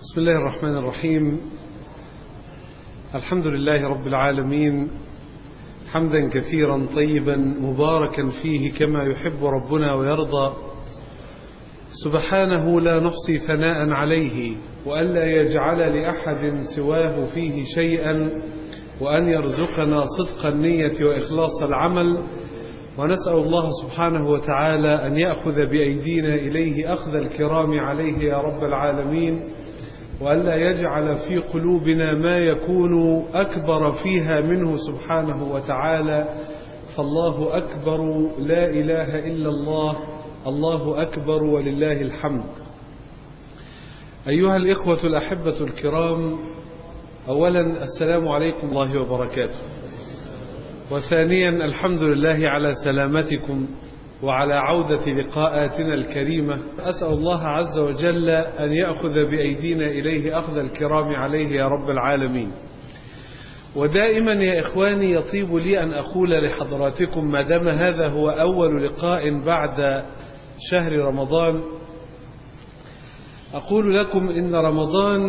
بسم الله الرحمن الرحيم. الحمد لله رب العالمين، حمدا كثيرا طيبا مباركا فيه كما يحب ربنا ويرضى، سبحانه لا نحصي ثناء عليه، وألا يجعل لأحد سواه فيه شيئا، وأن يرزقنا صدق النية وإخلاص العمل. ونسأل الله سبحانه وتعالى أن يأخذ بأيدينا إليه أخذ الكرام عليه يا رب العالمين، وألا يجعل في قلوبنا ما يكون أكبر فيها منه سبحانه وتعالى. فالله أكبر، لا إله إلا الله، الله أكبر ولله الحمد. أيها الإخوة الأحبة الكرام، أولا السلام عليكم ورحمة الله وبركاته، وثانيا الحمد لله على سلامتكم وعلى عودة لقاءاتنا الكريمة. أسأل الله عز وجل أن يأخذ بأيدينا إليه أخذ الكرام عليه يا رب العالمين. ودائما يا إخواني يطيب لي أن أقول لحضراتكم ما دام هذا هو أول لقاء بعد شهر رمضان، أقول لكم إن رمضان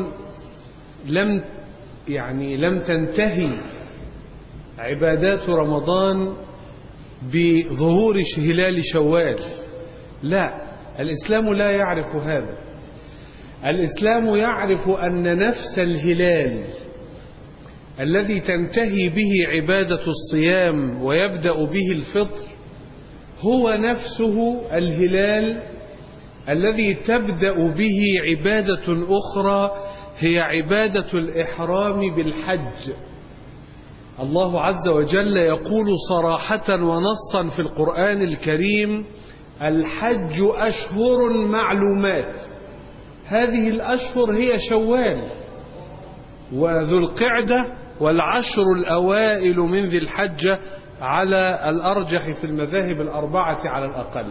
لم تنتهي عبادات رمضان بظهور هلال شوال. لا، الإسلام لا يعرف هذا. الإسلام يعرف أن نفس الهلال الذي تنتهي به عبادة الصيام ويبدأ به الفطر هو نفسه الهلال الذي تبدأ به عبادة أخرى، هي عبادة الإحرام بالحج. الله عز وجل يقول صراحة ونصا في القرآن الكريم: الحج أشهر معلومات. هذه الأشهر هي شوال وذو القعدة والعشر الأوائل من ذي الحجة على الأرجح في المذاهب الأربعة على الأقل.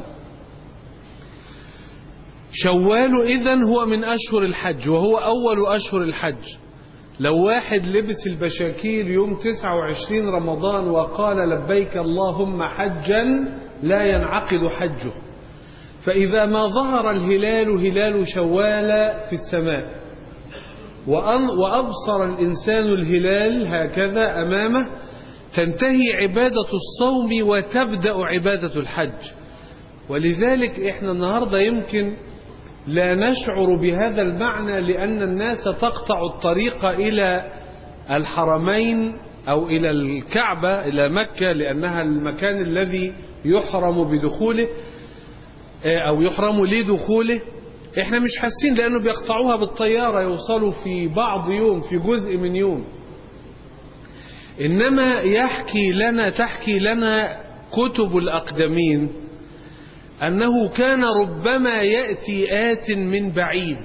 شوال إذن هو من أشهر الحج وهو أول أشهر الحج. لو واحد لبس البشاكير يوم 29 رمضان وقال لبيك اللهم حجا لا ينعقد حجه. فإذا ما ظهر الهلال هلال شوال في السماء وأبصر الإنسان الهلال هكذا أمامه، تنتهي عبادة الصوم وتبدأ عبادة الحج. ولذلك إحنا النهاردة يمكن لا نشعر بهذا المعنى، لأن الناس تقطع الطريق إلى الحرمين أو إلى الكعبة إلى مكة، لأنها المكان الذي يحرم بدخوله أو يحرم لدخوله. إحنا مش حاسين لأنه بيقطعوها بالطيارة، يوصلوا في بعض يوم، في جزء من يوم. إنما تحكي لنا كتب الأقدمين أنه كان ربما يأتي آت من بعيد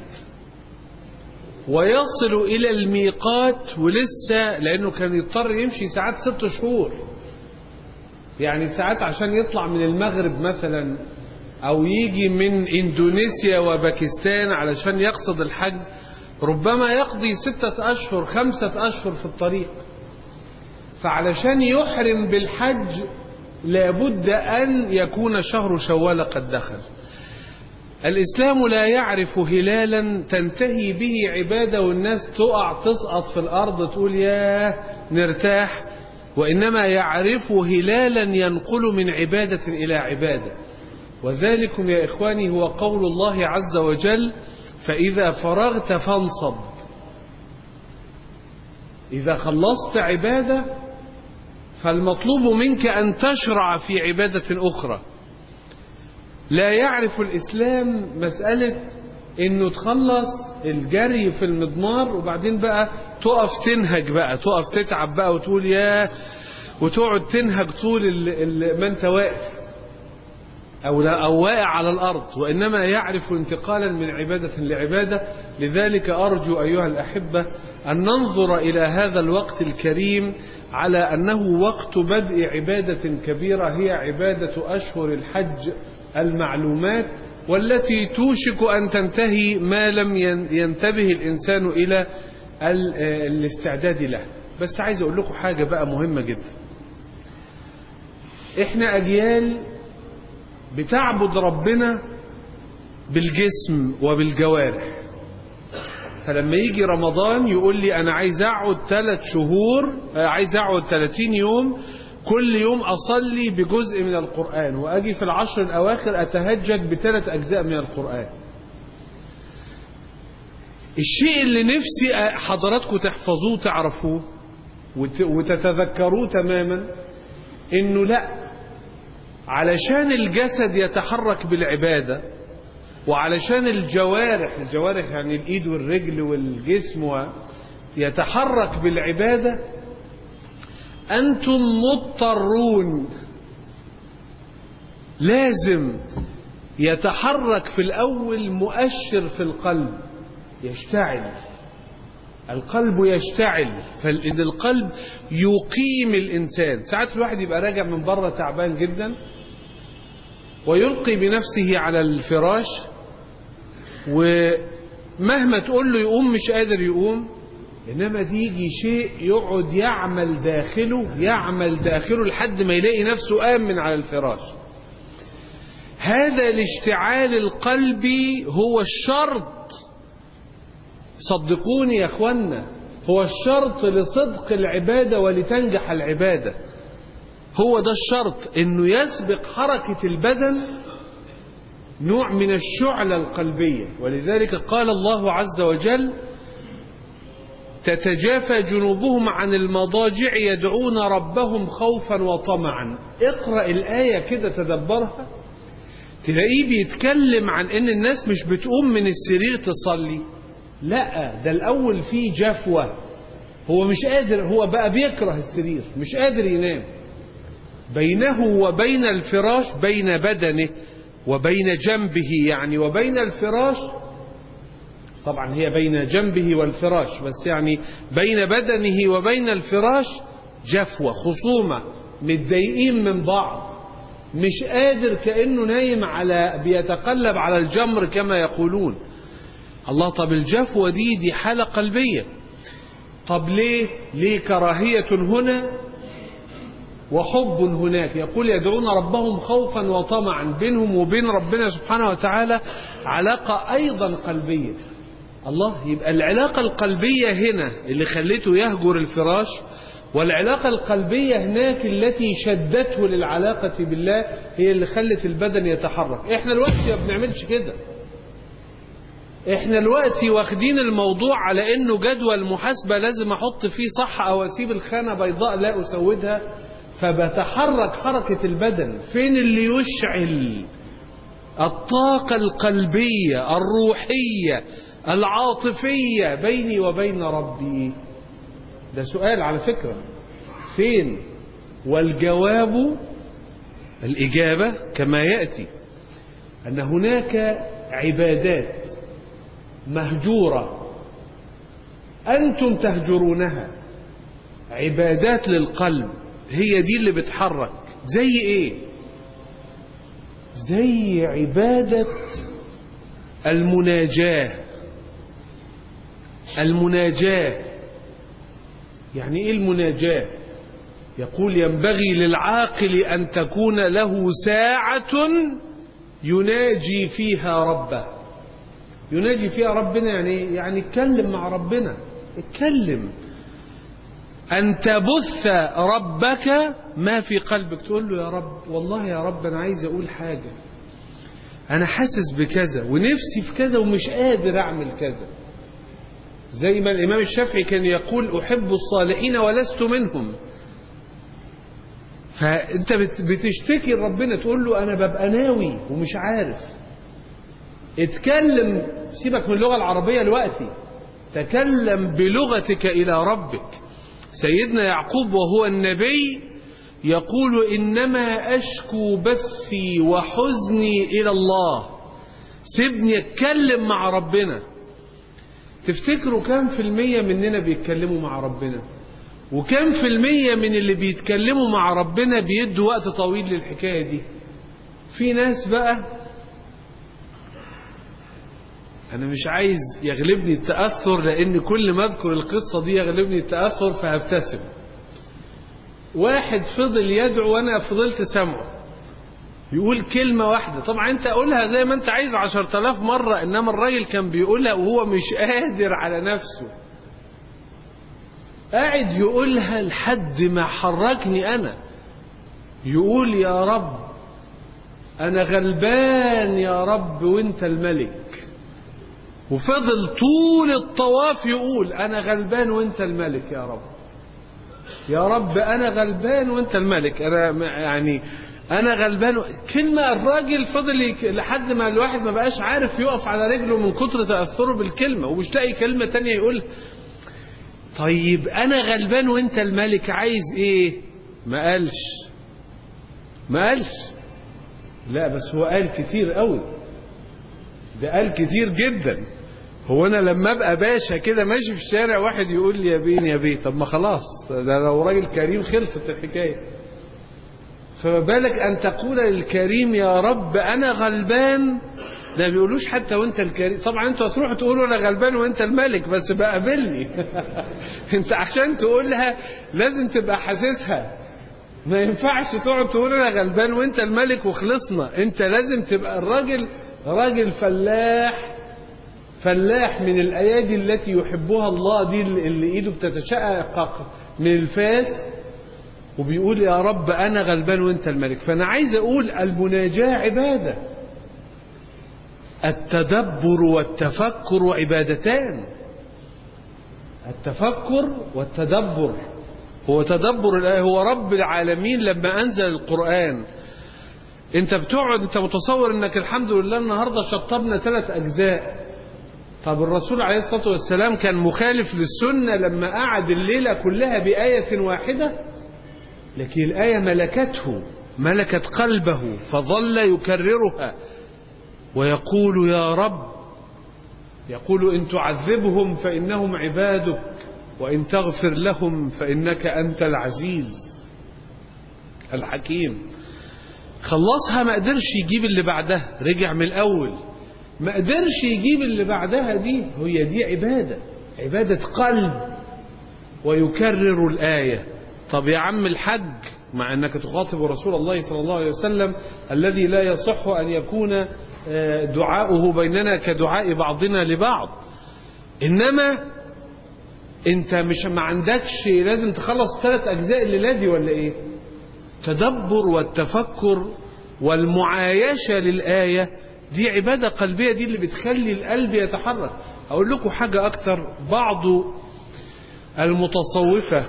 ويصل إلى الميقات ولسه، لأنه كان يضطر يمشي ساعات 6 شهور، يعني ساعات عشان يطلع من المغرب مثلا أو يجي من إندونيسيا وباكستان علشان يقصد الحج، ربما يقضي 6 أشهر 5 أشهر في الطريق. فعلشان يحرم بالحج لابد أن يكون شهر شوال قد دخل. الإسلام لا يعرف هلالا تنتهي به عبادة والناس تسقط في الأرض تقول ياه نرتاح، وإنما يعرف هلالا ينقل من عبادة إلى عبادة. وذلكم يا إخواني هو قول الله عز وجل: فإذا فرغت فانصب. إذا خلصت عبادة فالمطلوب منك أن تشرع في عبادة أخرى. لا يعرف الإسلام مسألة إنه تخلص الجري في المضمار وبعدين بقى تقف تنهج بقى، تقف تتعب بقى وتقول ياه، وتقعد تنهج طول ما أنت واقف أو واقع على الأرض، وإنما يعرف انتقالا من عبادة لعبادة. لذلك أرجو أيها الأحبة أن ننظر إلى هذا الوقت الكريم على أنه وقت بدء عبادة كبيرة، هي عبادة أشهر الحج المعلومات، والتي توشك أن تنتهي ما لم ينتبه الإنسان إلى الاستعداد له. بس عايز أقول لكم حاجة بقى مهمة جدا. إحنا أجيال بتعبد ربنا بالجسم وبالجوارح، فلما يجي رمضان يقول لي أنا عايز أقعد 3 شهور، عايز أقعد 30 يوم كل يوم أصلي بجزء من القرآن، وأجي في العشر الأواخر أتهجد ب3 أجزاء من القرآن. الشيء اللي نفسي حضراتكم تحفظوه تعرفوه وتتذكروه تماما، إنه لا، علشان الجسد يتحرك بالعبادة، وعلشان الجوارح يعني الإيد والرجل والجسم يتحرك بالعبادة، أنتم مضطرون لازم يتحرك في الأول مؤشر في القلب يشتعل، القلب يشتعل، فإن القلب يقيم الإنسان. ساعات الواحد يبقى راجع من بره تعبان جدا ويلقي بنفسه على الفراش، ومهما تقول له يقوم مش قادر يقوم، إنما تيجي شيء يقعد يعمل داخله لحد ما يلاقي نفسه قام من على الفراش. هذا الاشتعال القلبي هو الشرط، صدقوني يا اخوانا، هو الشرط لصدق العبادة ولتنجح العبادة. هو ده الشرط، انه يسبق حركة البدن نوع من الشعلة القلبية. ولذلك قال الله عز وجل: تتجافى جنوبهم عن المضاجع يدعون ربهم خوفا وطمعا. اقرأ الآية كده تدبرها، تلاقيه بيتكلم عن ان الناس مش بتقوم من السرير تصلي، لا، ده الأول فيه جفوة، هو مش قادر، هو بقى بيكره السرير، مش قادر ينام. بينه وبين الفراش، بين بدنه وبين جنبه يعني وبين الفراش، طبعا هي بين جنبه والفراش، بس يعني بين بدنه وبين الفراش جفوة، خصومة، متضايقين من بعض، مش قادر، كأنه نايم بيتقلب على الجمر كما يقولون. الله، طب الجفوة دي حالة قلبية. طب ليه كراهية هنا وحب هناك؟ يقول يدعون ربهم خوفا وطمعا، بينهم وبين ربنا سبحانه وتعالى علاقة أيضا قلبية. الله، يبقى العلاقة القلبية هنا اللي خلته يهجر الفراش، والعلاقة القلبية هناك التي شدته للعلاقة بالله هي اللي خلت البدن يتحرك. احنا الوقت ما بنعملش كده، احنا الوقت واخدين الموضوع على انه جدول محاسبة لازم احط فيه صح او اسيب الخانة بيضاء لا اسودها، فبتحرك حركة البدن. فين اللي يشعل الطاقة القلبية الروحية العاطفية بيني وبين ربي؟ ده سؤال على فكرة، فين؟ والجواب، الإجابة كما يأتي، أن هناك عبادات مهجورة أنتم تهجرونها، عبادات للقلب، هي دي اللي بتحرك. زي إيه؟ زي عبادة المناجاة. يعني إيه المناجاة؟ يقول ينبغي للعاقل أن تكون له ساعة يناجي فيها ربه. يناجي فيها ربنا يعني اتكلم مع ربنا، اتكلم، أن تبث ربك ما في قلبك، تقول له يا رب، والله يا رب أنا عايز أقول حاجة، أنا حاسس بكذا ونفسي في كذا ومش قادر أعمل كذا. زي ما الإمام الشافعي كان يقول أحب الصالحين ولست منهم. فأنت بتشتكي لربنا، تقول له أنا ببقى ناوي ومش عارف. اتكلم، سيبك من اللغة العربية دلوقتي، تكلم بلغتك إلى ربك. سيدنا يعقوب وهو النبي يقول إنما أشكو بثي وحزني إلى الله. سيبني أتكلم مع ربنا. تفتكروا كم في المية مننا بيتكلموا مع ربنا؟ وكم في المية من اللي بيتكلموا مع ربنا بيدوا وقت طويل للحكاية دي؟ في ناس بقى، أنا مش عايز يغلبني التأثر، لأن كل ما أذكر القصة دي يغلبني التأثر فهبتسم. واحد فضل يدعو وأنا فضلت سمعه، يقول كلمة واحدة. طبعا انت قولها زي ما انت عايز 10,000 مرة، انما الراجل كان بيقولها وهو مش قادر على نفسه، قاعد يقولها لحد ما حركني انا. يقول يا رب انا غلبان يا رب وانت الملك. وفضل طول الطواف يقول انا غلبان وانت الملك يا رب، يا رب انا غلبان وانت الملك. انا غلبان. كلمة الراجل فضل لحد ما الواحد ما بقاش عارف يقف على رجله من كتر تأثره بالكلمة، ومش لاقي كلمة تانية يقول. طيب انا غلبان وانت الملك عايز ايه؟ ما قالش. لا بس هو قال كتير قوي، ده قال كتير جدا. هو انا لما ابقى باشا كده ماشي في الشارع واحد يقول لي يا بيه، طب ما خلاص ده لو راجل كريم خلصت الحكايه. فما بالك ان تقول للكريم يا رب انا غلبان؟ ده ما بيقولوش حتى وانت الكريم. طبعا انتوا هتروحوا تقولوا انا غلبان وانت الملك، بس بقابلني. انت عشان تقولها لازم تبقى حاسسها، ما ينفعش تقعد تقول انا غلبان وانت الملك وخلصنا. انت لازم تبقى الراجل راجل فلاح من الايادي التي يحبها الله، دي اللي ايده بتتشقق من الفاس وبيقول يا رب انا غلبان وانت الملك. فانا عايز اقول المناجاة عبادة، التدبر والتفكر عبادتان. التفكر والتدبر، هو تدبر الآية. هو رب العالمين لما أنزل القرآن انت بتقعد انت متصور انك الحمد لله النهاردة شطبنا 3 أجزاء. طب الرسول عليه الصلاة والسلام كان مخالف للسنة لما قعد الليلة كلها بآية واحدة؟ لكن الآية ملكت قلبه فظل يكررها ويقول يا رب، يقول إن تعذبهم فإنهم عبادك وإن تغفر لهم فإنك أنت العزيز الحكيم. خلصها ما قدرش يجيب اللي بعدها، رجع من الأول ما قدرش يجيب اللي بعدها. هي دي عبادة قلب. ويكرر الآية. طب يا عم الحج، مع أنك تخاطب رسول الله صلى الله عليه وسلم الذي لا يصح أن يكون دعاؤه بيننا كدعاء بعضنا لبعض، إنما انت مش ما عندكش لازم تخلص 3 أجزاء الليلة دي ولا ايه؟ تدبر والتفكر والمعايشة للآية دي عبادة قلبية، دي اللي بتخلي القلب يتحرك. أقول لكم حاجة أكتر. بعض المتصوفة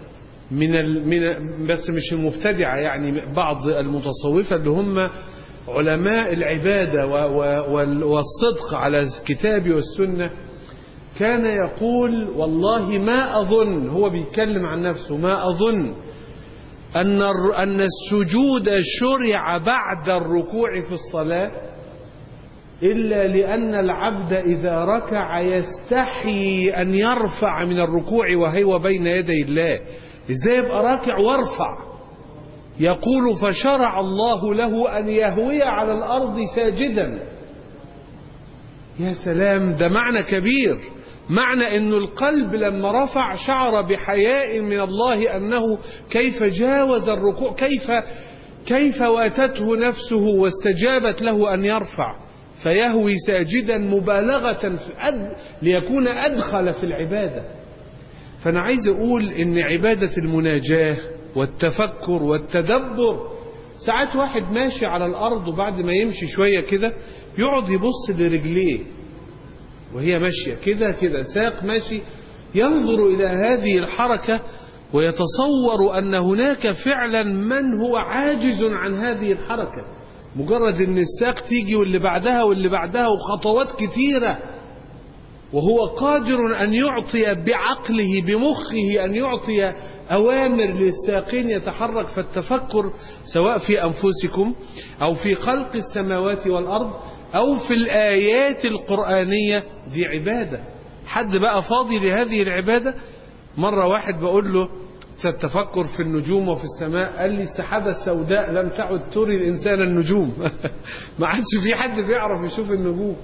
بس مش المبتدعة، يعني بعض المتصوفة اللي هم علماء العبادة والصدق على الكتاب والسنة، كان يقول والله ما أظن، هو بيتكلم عن نفسه، ما أظن أن السجود شرع بعد الركوع في الصلاة إلا لأن العبد إذا ركع يستحي أن يرفع من الركوع وهو بين يدي الله. إزاي يبقى راكع وارفع؟ يقول فشرع الله له أن يهوي على الأرض ساجدا. يا سلام، ده معنى كبير. معنى أن القلب لما رفع شعر بحياء من الله أنه كيف جاوز الركوع، كيف واتته نفسه واستجابت له أن يرفع فيهوي ساجدا مبالغة ليكون أدخل في العبادة. فأنا عايز أقول إن عبادة المناجاة والتفكر والتدبر، ساعات واحد ماشي على الأرض وبعد ما يمشي شوية كده يقعد يبص لرجليه وهي ماشية كده ساق ماشي، ينظر إلى هذه الحركة ويتصور أن هناك فعلا من هو عاجز عن هذه الحركة. مجرد أن الساق تيجي واللي بعدها وخطوات كثيرة، وهو قادر أن يعطي بعقله بمخه أن يعطي أوامر للساقين يتحرك. فالتفكر سواء في أنفسكم أو في خلق السماوات والأرض أو في الآيات القرآنية دي عبادة. حد بقى فاضي لهذه العبادة؟ مرة واحد بقول له التفكر في النجوم وفي السماء، قال لي السحابة السوداء لم تعد تري الإنسان النجوم. ما عادش في حد بيعرف يشوف النجوم.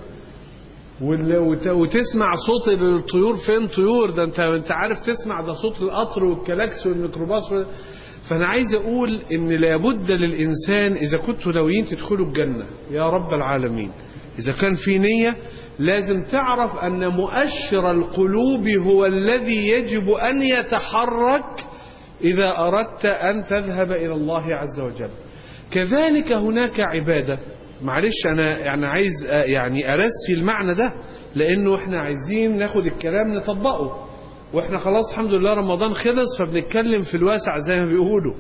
وتسمع صوت الطيور، فين طيور؟ ده انت عارف تسمع ده صوت القطر والكلاكس والميكروباص. فأنا عايز أقول إن لابد للإنسان إذا كنتوا ناويين تدخلوا الجنة يا رب العالمين، إذا كان في نية لازم تعرف أن مؤشر القلوب هو الذي يجب أن يتحرك إذا أردت أن تذهب إلى الله عز وجل. كذلك هناك عبادة، معلش أنا يعني عايز يعني أرسي المعنى ده، لأنه إحنا عايزين ناخد الكلام نطبقه، وإحنا خلاص الحمد لله رمضان خلص فبنتكلم في الواسع زي ما بيقولوا.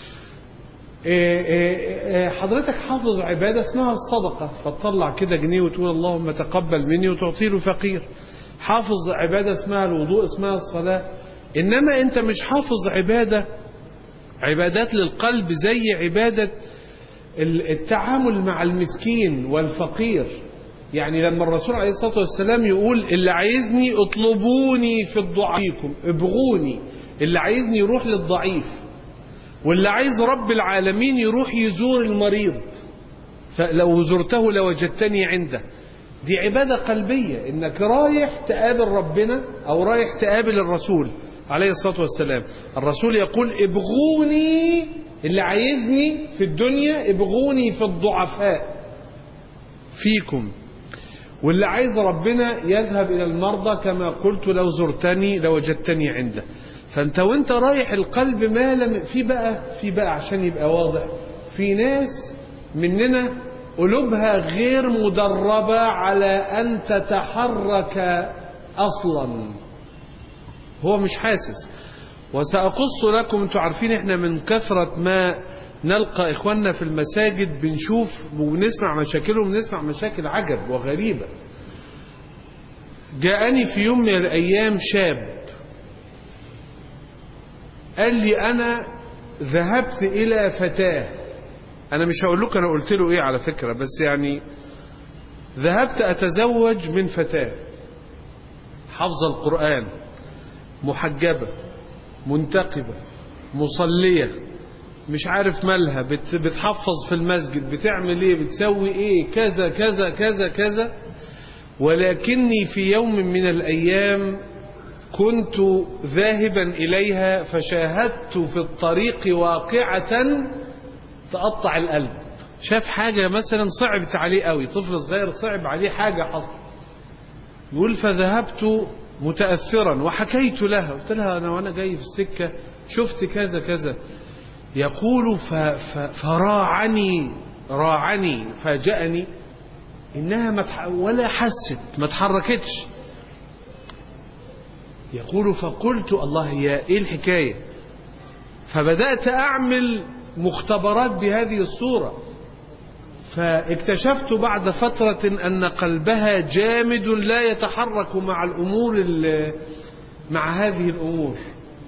حضرتك حافظ عبادة اسمها الصدقة، فتطلع كده جنيه وتقول اللهم تقبل مني وتعطيه له فقير. حافظ عبادة اسمها الوضوء، اسمها الصلاة. إنما أنت مش حافظ عبادات للقلب زي عبادة التعامل مع المسكين والفقير. يعني لما الرسول عليه الصلاة والسلام يقول اللي عايزني اطلبوني في الضعيفكم، ابغوني، اللي عايزني يروح للضعيف، واللي عايز رب العالمين يروح يزور المريض، فلو زرته لوجدتني عنده. دي عبادة قلبية، انك رايح تقابل ربنا او رايح تقابل الرسول عليه الصلاة والسلام. الرسول يقول ابغوني، اللي عايزني في الدنيا ابغوني في الضعفاء فيكم، واللي عايز ربنا يذهب إلى المرضى كما قلت لو زرتني لوجدتني عنده. فأنت وانت رايح القلب ما لم في بقى عشان يبقى واضح، في ناس مننا قلوبها غير مدربة على أن تتحرك أصلا، هو مش حاسس. وسأقص لكم، انتوا عارفين احنا من كثرة ما نلقى إخواننا في المساجد بنشوف وبنسمع مشاكلهم، بنسمع مشاكل عجب وغريبة. جاءني في يوم من الأيام شاب قال لي أنا ذهبت إلى فتاة، أنا مش هقول لك أنا قلت له إيه على فكرة، بس يعني ذهبت أتزوج من فتاة حافظة القرآن، محجبة، منتقبة، مصلية، مش عارف مالها، بتحفظ في المسجد، بتعمل ايه، بتسوي ايه، كذا كذا كذا كذا. ولكني في يوم من الأيام كنت ذاهبا إليها فشاهدت في الطريق واقعة تقطع القلب. شاف حاجة مثلا صعبت عليه قوي، طفل صغير صعب عليه حاجة حصل، يقول فذهبت متأثرا وحكيت لها، قلت لها أنا وأنا جاي في السكة شفت كذا كذا. يقول راعني فاجأني إنها ولا حست، ما تحركتش. يقول فقلت الله هي إيه الحكاية، فبدأت أعمل مختبرات بهذه الصورة، فاكتشفت بعد فترة أن قلبها جامد لا يتحرك مع مع هذه الأمور.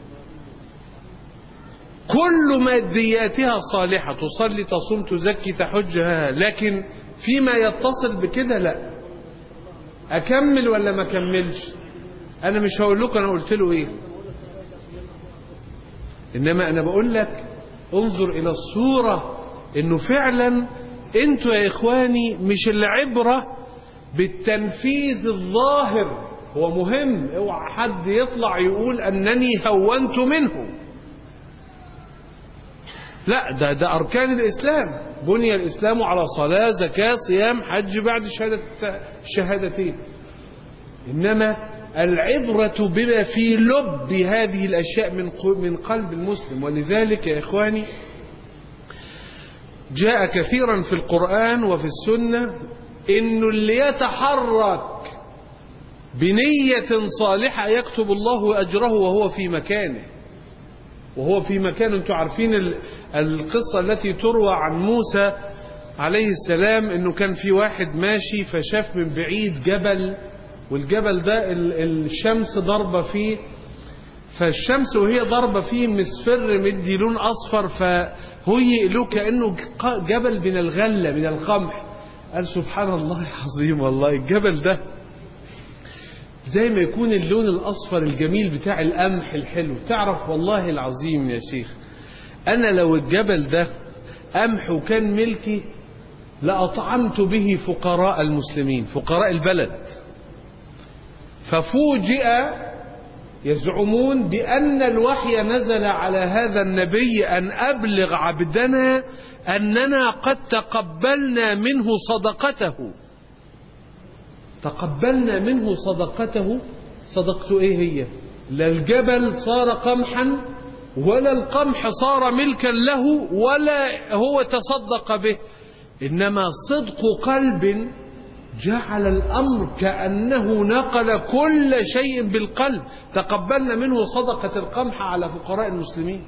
كل مادياتها صالحة، تصلي تصوم تزكي تحجها، لكن فيما يتصل بكده لا. أكمل ولا ما أكملش؟ أنا مش هقول لك أنا قلت له إيه، إنما أنا بقول لك انظر إلى الصورة، إنه فعلا أنتوا يا إخواني مش العبرة بالتنفيذ الظاهر، هو مهم، اوعى حد يطلع يقول أنني هونت منه، لا، ده أركان الإسلام، بني الإسلام على صلاة زكاة صيام حج بعد الشهادتين. إنما العبرة بما في لب هذه الأشياء من قلب المسلم. ولذلك يا إخواني جاء كثيرا في القرآن وفي السنة إنه اللي يتحرك بنية صالحة يكتب الله أجره وهو في مكانه، انتوا عارفين القصة التي تروى عن موسى عليه السلام، انه كان في واحد ماشي فشاف من بعيد جبل، والجبل ده الشمس ضربة فيه، فالشمس وهي ضربة فيه مصفر مدي لون أصفر، فهيئ له كأنه جبل من الغلة من القمح. قال سبحان الله العظيم، والله الجبل ده زي ما يكون اللون الأصفر الجميل بتاع القمح الحلو. تعرف والله العظيم يا شيخ، أنا لو الجبل ده قمح وكان ملكي لأطعمت به فقراء المسلمين، فقراء البلد. ففوجئ يزعمون بأن الوحي نزل على هذا النبي أن أبلغ عبدنا أننا قد تقبلنا منه صدقته. تقبلنا منه صدقته. صدقته إيه هي؟ لا الجبل صار قمحا ولا القمح صار ملكا له ولا هو تصدق به، إنما صدق قلب جعل الأمر كأنه نقل كل شيء بالقلب. تقبلنا منه صدقة القمح على فقراء المسلمين.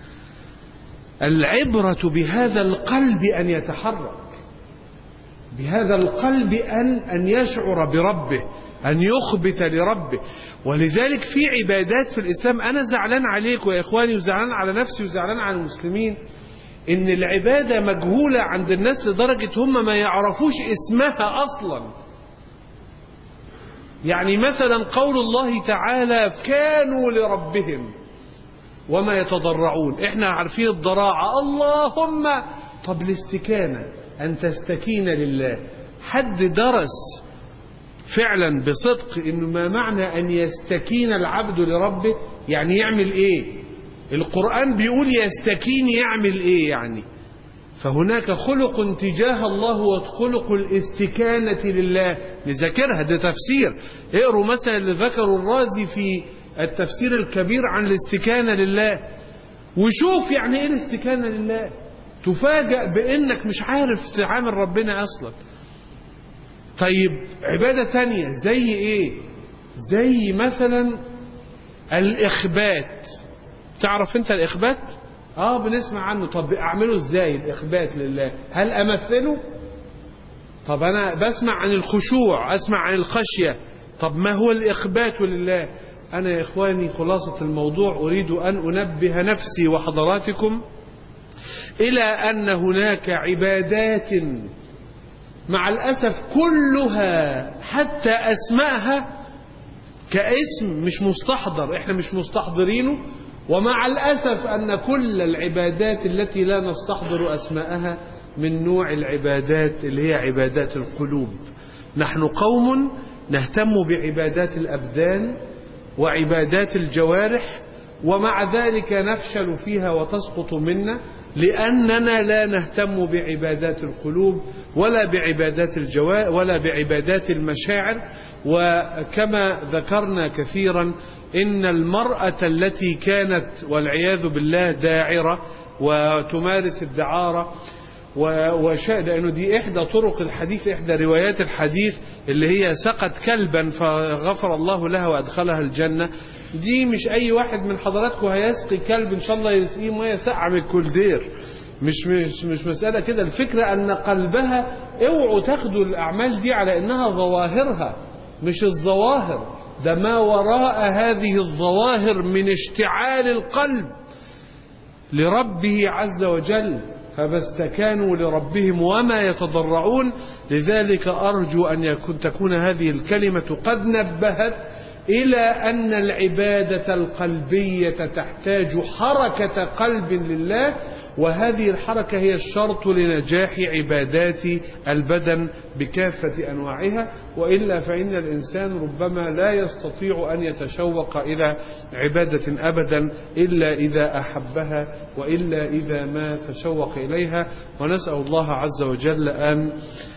العبرة بهذا القلب أن يتحرك، بهذا القلب أن يشعر بربه، أن يخبت لربه. ولذلك في عبادات في الإسلام أنا زعلان عليكم يا إخواني، وزعلان على نفسي وزعلان على المسلمين، إن العبادة مجهولة عند الناس لدرجة هم ما يعرفوش اسمها أصلا. يعني مثلا قول الله تعالى كانوا لربهم وما يتضرعون. احنا عارفين الضراعة اللهم. طب الاستكانة أن تستكين لله، حد درس فعلا بصدق إنه ما معنى أن يستكين العبد لربه؟ يعني يعمل إيه؟ القرآن بيقول يستكين يعمل إيه يعني؟ فهناك خلق تجاه الله وخلق الاستكانة لله، نذاكرها، ده تفسير. اقروا مثلا اللي ذكروا الرازي في التفسير الكبير عن الاستكانة لله، وشوف يعني ايه الاستكانة لله. تفاجأ بانك مش عارف تعامل ربنا اصلا. طيب عبادة تانية زي ايه؟ زي مثلا الإخبات. تعرف انت الإخبات؟ بنسمع عنه. طب اعمله ازاي الإخبات لله؟ هل امثله؟ طب انا بسمع عن الخشوع، اسمع عن الخشية. طب ما هو الإخبات لله؟ انا يا اخواني خلاصة الموضوع اريد ان انبه نفسي وحضراتكم الى ان هناك عبادات مع الأسف كلها حتى أسماءها كاسم مش مستحضر، احنا مش مستحضرينه. ومع الأسف أن كل العبادات التي لا نستحضر أسماءها من نوع العبادات اللي هي عبادات القلوب. نحن قوم نهتم بعبادات الأبدان وعبادات الجوارح، ومع ذلك نفشل فيها وتسقط منا لأننا لا نهتم بعبادات القلوب ولا بعبادات الجوارح ولا بعبادات المشاعر. وكما ذكرنا كثيرا إن المرأة التي كانت والعياذ بالله داعرة وتمارس الدعارة لأنه دي إحدى طرق الحديث، إحدى روايات الحديث اللي هي سقت كلبا فغفر الله لها وأدخلها الجنة. دي مش أي واحد من حضراتكم هيسقي كلب إن شاء الله يسقيه مية ساقعة من الكولدير. مش مسألة كده. الفكرة أن قلبها، اوعوا تاخدوا الأعمال دي على إنها ظواهرها، مش الظواهر، ده ما وراء هذه الظواهر من اشتعال القلب لربه عز وجل. فما استكانوا لربهم وما يتضرعون. لذلك أرجو أن تكون هذه الكلمة قد نبهت إلى أن العبادة القلبية تحتاج حركة قلب لله، وهذه الحركة هي الشرط لنجاح عبادات البدن بكافة أنواعها. وإلا فإن الإنسان ربما لا يستطيع أن يتشوق إلى عبادة أبدا إلا إذا أحبها وإلا إذا ما تشوق إليها. ونسأل الله عز وجل أن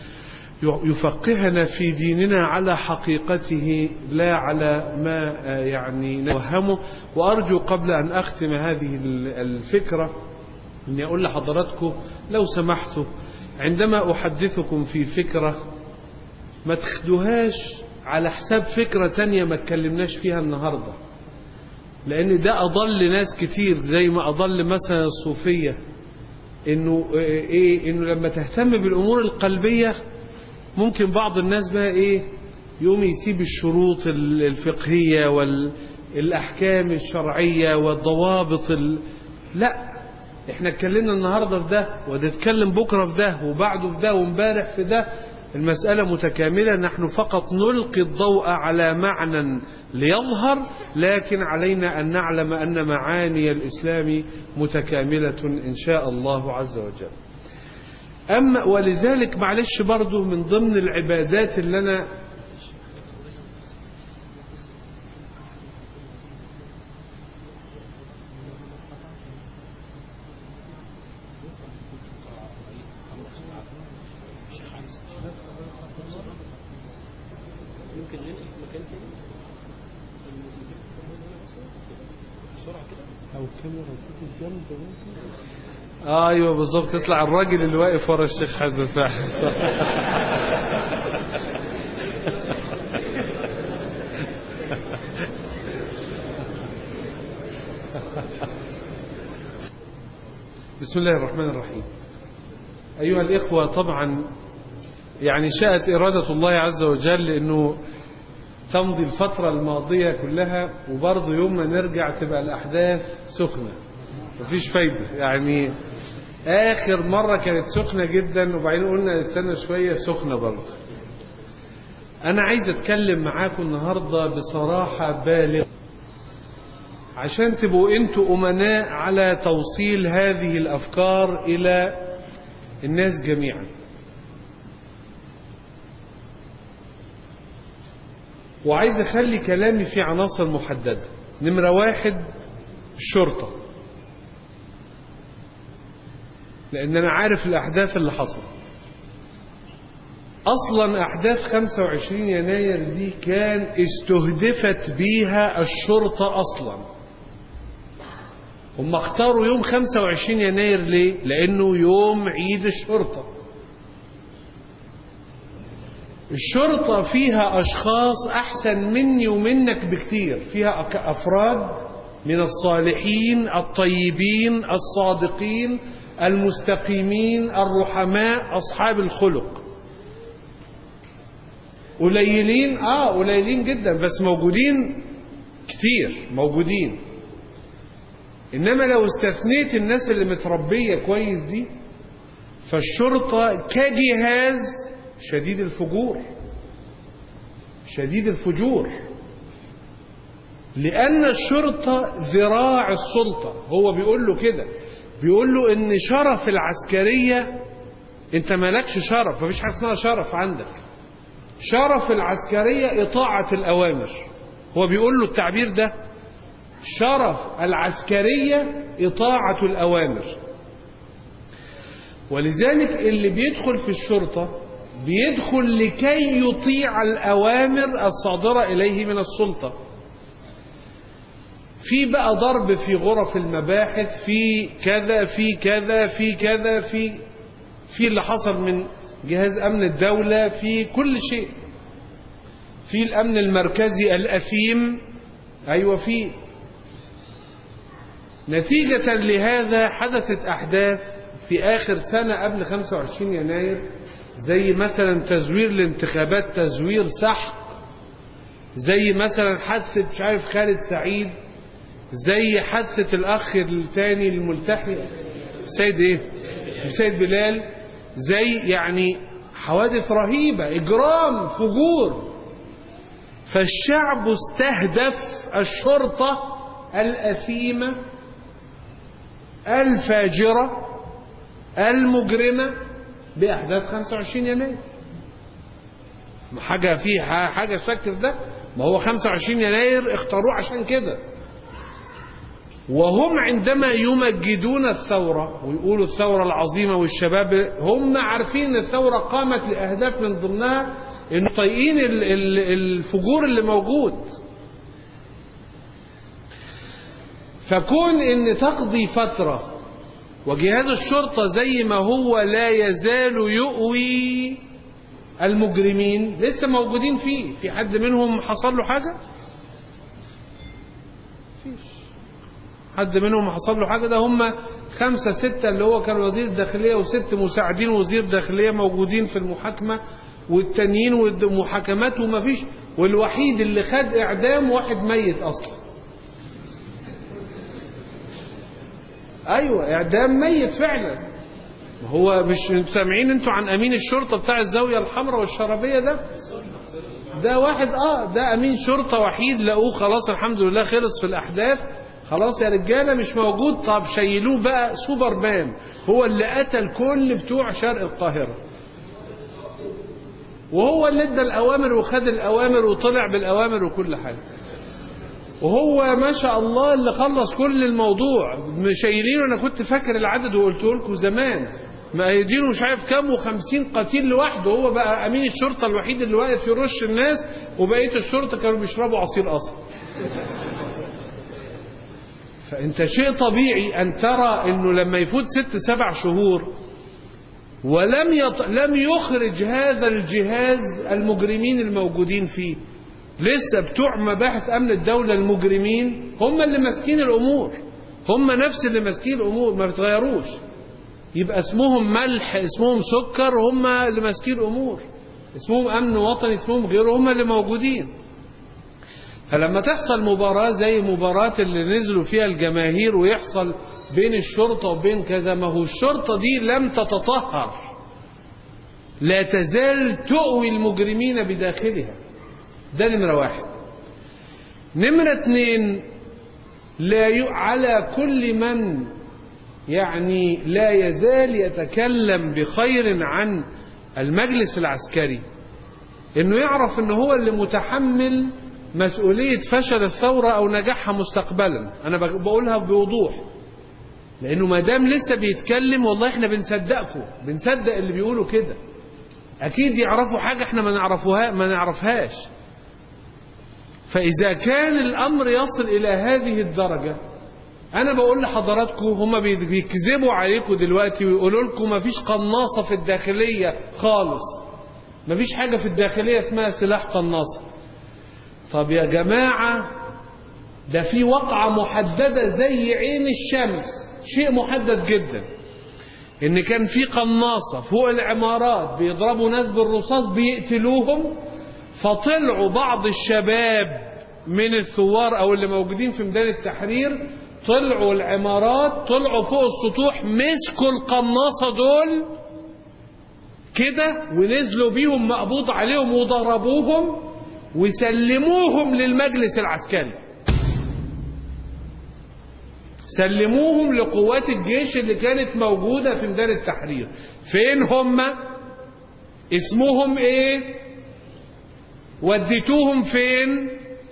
يفقهنا في ديننا على حقيقته لا على ما يعني نوهمه. وأرجو قبل أن أختم هذه الفكرة أني أقول لحضراتكم لو سمحتوا عندما أحدثكم في فكرة ما تاخدوهاش على حساب فكرة تانية ما اتكلمناش فيها النهاردة، لأن ده أضل ناس كتير زي ما أضل مثلا الصوفية. إنه لما تهتم بالأمور القلبية ممكن بعض الناس بقى يوم يسيب الشروط الفقهية والأحكام الشرعية والضوابط لا، احنا اتكلمنا النهاردة في ده ونتكلم بكرة في ده وبعده في ده ومبارح في ده. المسألة متكاملة، نحن فقط نلقي الضوء على معنى ليظهر، لكن علينا أن نعلم أن معاني الإسلام متكاملة إن شاء الله عز وجل. أما ولذلك معلش برضو من ضمن العبادات اللي أنا او الكاميرا تيجي الجنب ممكن. ايوه بالظبط، يطلع الراجل اللي واقف ورا الشيخ حازم فعلا. بسم الله الرحمن الرحيم. أيها الإخوة، طبعا يعني شاءت إرادة الله عز وجل أنه تمضي الفترة الماضية كلها، وبرضه يوم ما نرجع تبقى الأحداث سخنة، مفيش فايدة. يعني آخر مرة كانت سخنة جدا، وبعدين قلنا نستنى شوية سخنة برضه. أنا عايز أتكلم معاكم النهاردة بصراحة بالغة عشان تبقوا أنتوا أمناء على توصيل هذه الأفكار إلى الناس جميعا. وعايز أخلي كلامي في عناصر محددة. نمرة 1، الشرطة، لأن أنا عارف الأحداث اللي حصلت. أصلا أحداث 25 يناير دي كان استهدفت بيها الشرطة أصلا. هم اختاروا يوم 25 يناير ليه؟ لأنه يوم عيد الشرطة. الشرطة فيها أشخاص أحسن مني ومنك بكتير، فيها أفراد من الصالحين الطيبين الصادقين المستقيمين الرحماء أصحاب الخلق. قليلين قليلين جدا، بس موجودين كتير موجودين. إنما لو استثنيت الناس اللي متربية كويس دي، فالشرطة كجهاز شديد الفجور، شديد الفجور، لأن الشرطة ذراع السلطة. هو بيقول له كده، بيقول له إن شرف العسكرية، أنت مالكش شرف، مفيش حاجة اسمها شرف عندك. شرف العسكرية إطاعة الأوامر. هو بيقول له التعبير ده، شرف العسكرية إطاعة الأوامر. ولذلك اللي بيدخل في الشرطة بيدخل لكي يطيع الأوامر الصادرة إليه من السلطة. في بقى ضرب في غرف المباحث، في كذا في كذا في كذا، في اللي حصل من جهاز أمن الدولة، في كل شيء، في الأمن المركزي الأثيم. أيوة، في نتيجة لهذا حدثت أحداث في آخر سنة قبل 25 يناير، زي مثلا تزوير الانتخابات، تزوير سحق، زي مثلا حادثة مش عارف خالد سعيد، زي حادثة الأخ الثاني الملتحي سيد بلال، زي يعني حوادث رهيبة، إجرام، فجور. فالشعب استهدف الشرطة الأثيمة الفاجرة المجرمة بأحداث 25 يناير. حاجة فيه حاجة تفكر ده؟ ما هو 25 يناير اختاروه عشان كده. وهم عندما يمجدون الثورة ويقولوا الثورة العظيمة والشباب، هم عارفين ان الثورة قامت لأهداف من ضمنها انه طايقين الفجور اللي موجود. فكون ان تقضي فترة وجهاز الشرطة زي ما هو لا يزال يؤوي المجرمين، لسه موجودين فيه. في حد منهم حصل له حاجة؟ فيش حد منهم حصل له حاجة. ده هم 5 6 اللي هو كان وزير الداخلية و6 مساعدين وزير داخلية موجودين في المحاكمة، والتانيين والمحاكمات وما فيش. والوحيد اللي خد إعدام واحد ميت أصلا. أيوة، إعدام ميت فعلا. هو مش سامعين انتوا عن أمين الشرطة بتاع الزاوية الحمراء والشرابية ده واحد ده أمين شرطة وحيد، لقوه خلاص الحمد لله خلص في الأحداث، خلاص يا رجالة مش موجود. طب شيلوه بقى سوبرمان، هو اللي قتل كل بتوع شرق القاهرة، وهو اللي ادى الأوامر وخد الأوامر وطلع بالأوامر وكل حاجة، وهو ما شاء الله اللي خلص كل الموضوع. شايلينه. أنا كنت فاكر العدد وقلت لكم زمان، مأيدينه مش عارف كام و50 قتيل لوحده، هو بقى أمين الشرطة الوحيد اللي واقف يرش الناس، وبقية الشرطة كانوا بيشربوا عصير أصلا. فأنت شيء طبيعي أن ترى أنه لما يفوت 6-7 شهور لم يخرج هذا الجهاز المجرمين الموجودين فيه، لسه بتوع مباحث أمن الدولة المجرمين هم اللي ماسكين الأمور، هم نفس اللي ماسكين الأمور، ما بتغيروش. يبقى اسمهم ملح، اسمهم سكر، هم اللي ماسكين الأمور، اسمهم أمن وطني، اسمهم غيره، هم اللي موجودين. فلما تحصل مباراة زي مباراة اللي نزلوا فيها الجماهير ويحصل بين الشرطة وبين كذا، ما هو الشرطة دي لم تتطهر، لا تزال تؤوي المجرمين بداخلها. ده نمرة 1. نمرة 2، على كل من يعني لا يزال يتكلم بخير عن المجلس العسكري انه يعرف انه هو اللي متحمل مسؤولية فشل الثورة او نجاحها مستقبلا. انا بقولها بوضوح، لانه ما دام لسه بيتكلم والله احنا بنصدقكم، بنصدق اللي بيقولوا كده، اكيد يعرفوا حاجة احنا ما نعرفهاش. فاذا كان الامر يصل الى هذه الدرجة، انا بقول لحضراتكم هم بيكذبوا عليكم دلوقتي ويقولوا لكم ما فيش قناصة في الداخلية خالص، ما فيش حاجة في الداخلية اسمها سلاح قناصة. طب يا جماعة، ده في وقعة محددة زي عين الشمس، شيء محدد جدا، ان كان في قناصة فوق العمارات بيضربوا ناس بالرصاص بيقتلوهم، فطلعوا بعض الشباب من الثوار او اللي موجودين في ميدان التحرير، طلعوا العمارات، طلعوا فوق السطوح، مسكوا القناصة دول كده ونزلوا بيهم مقبوض عليهم وضربوهم وسلموهم للمجلس العسكري، سلموهم لقوات الجيش اللي كانت موجودة في ميدان التحرير. فين هم؟ اسمهم ايه؟ وديتوهم فين؟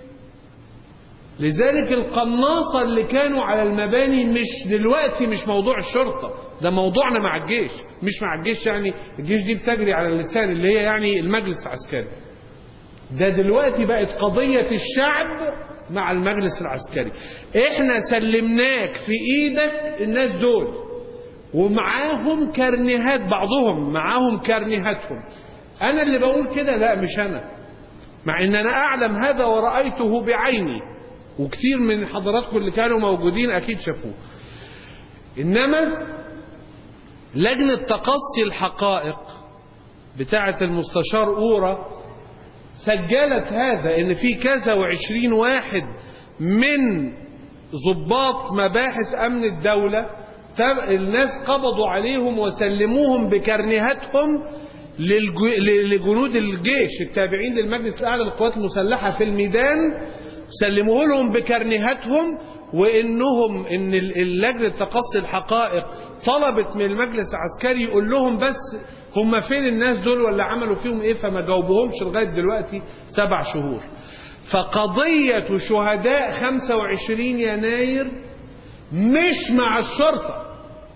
لذلك القناصة اللي كانوا على المباني مش دلوقتي مش موضوع الشرطة، ده موضوعنا مع الجيش، مش مع الجيش يعني الجيش دي بتجري على اللسان اللي هي يعني المجلس العسكري. ده دلوقتي بقت قضية الشعب مع المجلس العسكري. احنا سلمناك في ايدك الناس دول ومعاهم كارنيهات، بعضهم معاهم كارنيهاتهم. انا اللي بقول كده؟ لا مش انا، مع ان انا اعلم هذا ورأيته بعيني، وكثير من حضراتكم اللي كانوا موجودين اكيد شافوه. انما لجنة تقصي الحقائق بتاعة المستشار أورا سجلت هذا، ان في كذا و20 واحد من ضباط مباحث امن الدولة الناس قبضوا عليهم وسلموهم بكرنيهاتهم لجنود الجيش التابعين للمجلس الاعلى للقوات المسلحة في الميدان، سلموه لهم بكرنيهاتهم، وانهم ان اللجنة تقصي الحقائق طلبت من المجلس العسكري يقول لهم بس هم فين الناس دول ولا عملوا فيهم ايه، فما جاوبوهمش لغاية دلوقتي 7 شهور. فقضية شهداء 25 يناير مش مع الشرطة،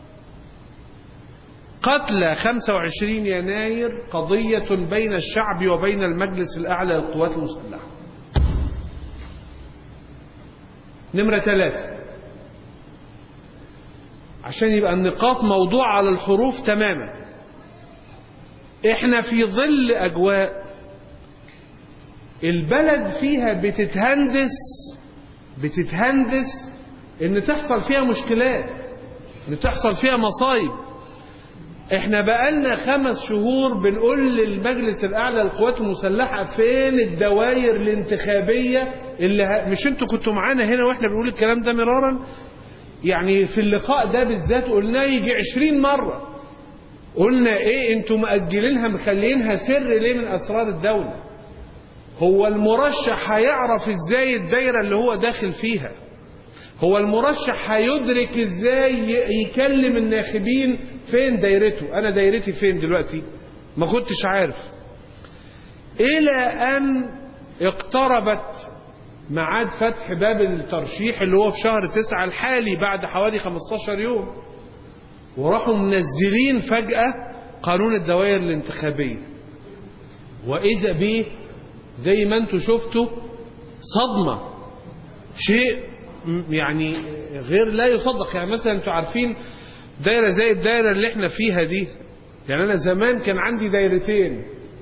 قتلى 25 يناير قضية بين الشعب وبين المجلس الأعلى للقوات المسلحة. نمرة 3، عشان يبقى النقاط موضوع على الحروف تماما، احنا في ظل أجواء البلد فيها بتتهندس ان تحصل فيها مشكلات، ان تحصل فيها مصايب. احنا بقالنا 5 شهور بنقول للمجلس الاعلى للقوات المسلحة فين الدوائر الانتخابية اللي مش انتوا كنتوا معانا هنا واحنا بنقول الكلام ده مرارا؟ يعني في اللقاء ده بالذات قلنا يجي 20 مرة، قلنا ايه انتوا مأجلينها مخلينها سر ليه من اسرار الدولة؟ هو المرشح هيعرف ازاي الدايرة اللي هو داخل فيها؟ هو المرشح هيدرك ازاي يكلم الناخبين فين دايرته؟ انا دايرتي فين دلوقتي؟ ما كنتش عارف. الى ان اقتربت ميعاد فتح باب الترشيح اللي هو في شهر 9 الحالي بعد حوالي 15 يوم، وراحوا منزلين فجأة قانون الدوائر الانتخابية، وإذا به زي ما انتوا شفتوا صدمة، شيء يعني غير لا يصدق. يعني مثلا انتوا عارفين دايرة زي الدايرة اللي احنا فيها دي، يعني انا زمان كان عندي دايرتين،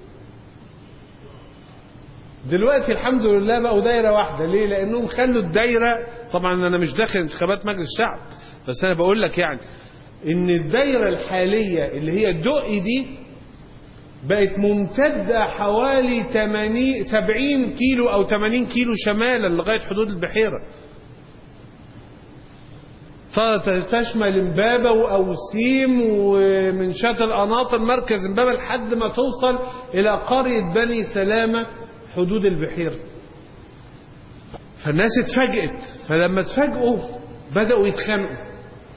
دلوقتي الحمد لله بقوا دايرة واحدة. ليه؟ لانهم خلوا الدايرة، طبعا انا مش داخل انتخابات مجلس الشعب، بس انا بقول لك يعني ان الدايرة الحالية اللي هي الدقي دي بقت ممتدة حوالي 70 كيلو او 80 كيلو شمالا لغاية حدود البحيرة، تشمل امبابة واوسيم ومن شاطئ القناطر مركز امبابة لحد ما توصل الى قرية بني سلامة حدود البحيرة. فالناس اتفاجئت، فلما اتفاجئوا بدأوا يتخانقوا.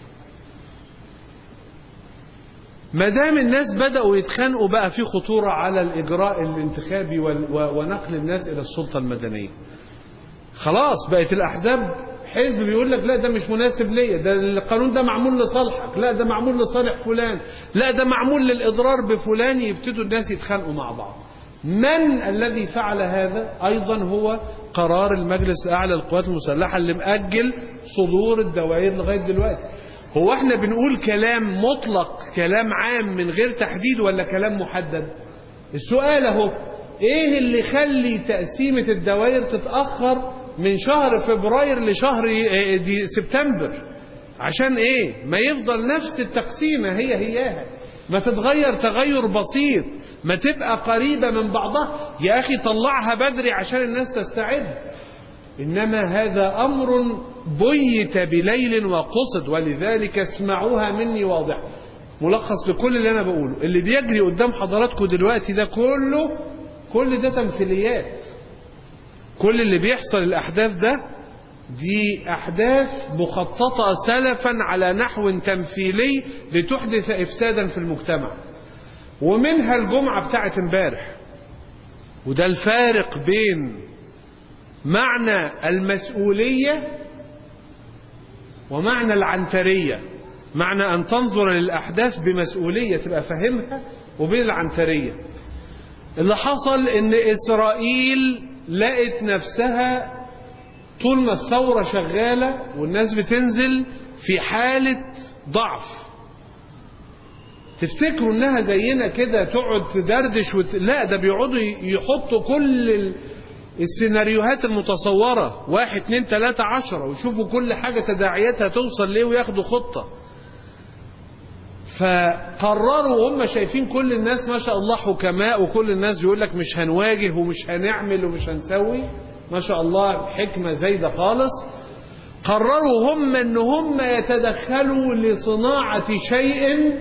ما دام الناس بدأوا يتخانقوا بقى في خطورة على الإجراء الانتخابي ونقل الناس إلى السلطة المدنية. خلاص بقت الأحزاب، حزب بيقول لك لا ده مش مناسب ليا، ده القانون ده معمول لصالحك، لا ده معمول لصالح فلان، لا ده معمول للإضرار بفلان، يبتدوا الناس يتخانقوا مع بعض. من الذي فعل هذا؟ أيضا هو قرار المجلس الأعلى للقوات المسلحة اللي مأجل صدور الدوائر لغاية دلوقتي. هو احنا بنقول كلام مطلق، كلام عام من غير تحديد، ولا كلام محدد؟ السؤال اهو، ايه اللي يخلي تقسيمة الدوائر تتأخر من شهر فبراير لشهر سبتمبر؟ عشان ايه؟ ما يفضل نفس التقسيمة هياها، ما تتغير تغير بسيط، ما تبقى قريبة من بعضها. يا اخي طلعها بدري عشان الناس تستعد. إنما هذا أمر بيت بليل وقصد، ولذلك اسمعوها مني واضح. ملخص لكل اللي أنا بقوله، اللي بيجري قدام حضراتكم دلوقتي ده كل ده تمثيليات. كل اللي بيحصل الأحداث دي أحداث مخططة سلفا على نحو تمثيلي لتحدث إفسادا في المجتمع. ومنها الجمعة بتاعت امبارح. وده الفارق بين معنى المسؤولية ومعنى العنترية. معنى أن تنظر للأحداث بمسؤولية تبقى فاهمها، وبين العنترية. اللي حصل إن إسرائيل لقت نفسها طول ما الثورة شغالة والناس بتنزل في حالة ضعف. تفتكروا إنها زينا كده تقعد تدردش لا، ده بيقعدوا يحطوا كل السيناريوهات المتصورة 1 2 3 10 ويشوفوا كل حاجة تداعياتها توصل ليه وياخدوا خطة. فقرروا، هم شايفين كل الناس ما شاء الله حكماء، وكل الناس بيقول لك مش هنواجه ومش هنعمل ومش هنسوي، ما شاء الله حكمة زايدة خالص. قرروا هم ان هم يتدخلوا لصناعة شيء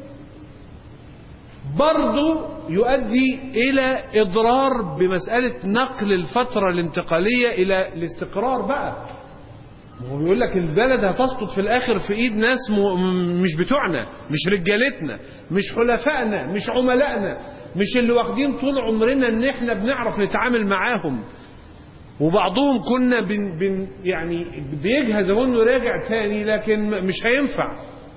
برضو يؤدي إلى إضرار بمسألة نقل الفترة الانتقالية إلى الاستقرار بقى. هو بيقول لك البلد هتسقط في الآخر في إيد ناس مش بتوعنا، مش رجالتنا، مش حلفائنا، مش عملائنا، مش اللي واخدين طول عمرنا إن إحنا بنعرف نتعامل معاهم. وبعضهم كنا يعني بيجهز وإنه راجع تاني، لكن مش هينفع.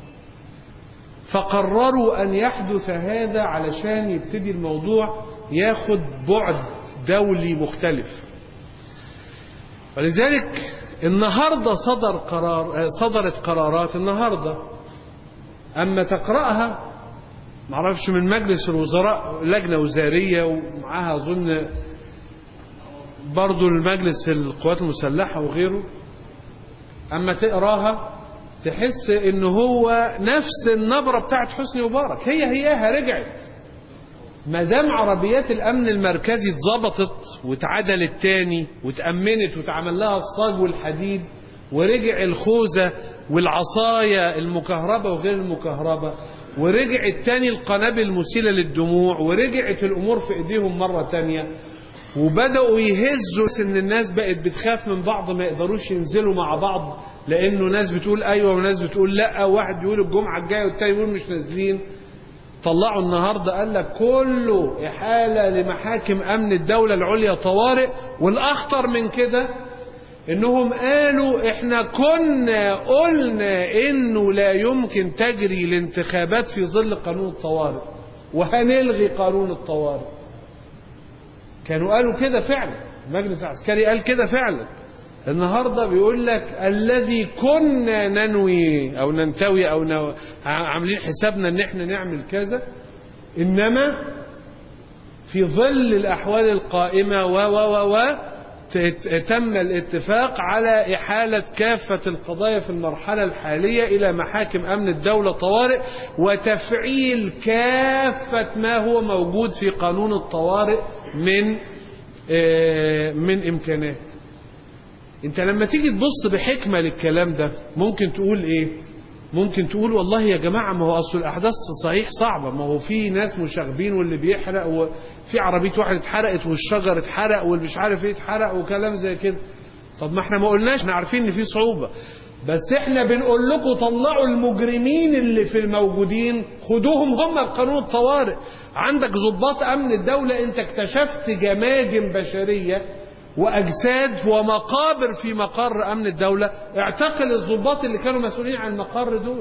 فقرروا أن يحدث هذا علشان يبتدي الموضوع ياخد بعد دولي مختلف. ولذلك النهاردة صدرت قرارات النهاردة، أما تقرأها معرفش من مجلس الوزراء لجنة وزارية ومعها أظن برضو المجلس القوات المسلحة وغيره، أما تقراها تحس ان هو نفس النبرة بتاعت حسني مبارك، هياها رجعت. ما دام عربيات الامن المركزي اتظبطت واتعدلت تاني واتأمنت واتعمل لها الصاج والحديد، ورجع الخوذة والعصاية المكهربة وغير المكهربة، ورجعت تاني القنابل المسيلة للدموع، ورجعت الامور في ايديهم مرة تانية، وبدأوا يهزوا ان الناس بقت بتخاف من بعض، ما يقدروش ينزلوا مع بعض لانه ناس بتقول ايوه وناس بتقول لا، واحد بيقول الجمعة الجاية والتاني يقول مش نازلين. طلعوا النهاردة قال لك كله احالة لمحاكم امن الدولة العليا طوارئ. والاخطر من كده انهم قالوا احنا كنا قلنا انه لا يمكن تجري الانتخابات في ظل قانون الطوارئ وهنلغي قانون الطوارئ. كانوا قالوا كده فعلا، المجلس العسكري قال كده فعلا. النهاردة بيقول لك الذي كنا ننوي او ننتوي او عاملين حسابنا ان احنا نعمل كذا، انما في ظل الاحوال القائمة تم الاتفاق على إحالة كافة القضايا في المرحلة الحالية إلى محاكم أمن الدولة طوارئ، وتفعيل كافة ما هو موجود في قانون الطوارئ من إمكانات. أنت لما تيجي تبص بحكمة للكلام ده ممكن تقول إيه؟ ممكن تقول والله يا جماعة ما هو أصل الأحداث صحيح صعبة، ما هو في ناس مشاغبين واللي بيحرق وفي عربية واحد اتحرقت والشجر اتحرق والمش عارف ايه اتحرق وكلام زي كده. طب ما احنا ما قلناش، احنا عارفين ان في صعوبة، بس احنا بنقول لكم طلعوا المجرمين اللي في الموجودين خدوهم هم بقانون الطوارئ. عندك ضباط أمن الدولة، انت اكتشفت جماجم بشرية وأجساد ومقابر في مقر أمن الدولة، اعتقل الضباط اللي كانوا مسؤولين عن المقر دول،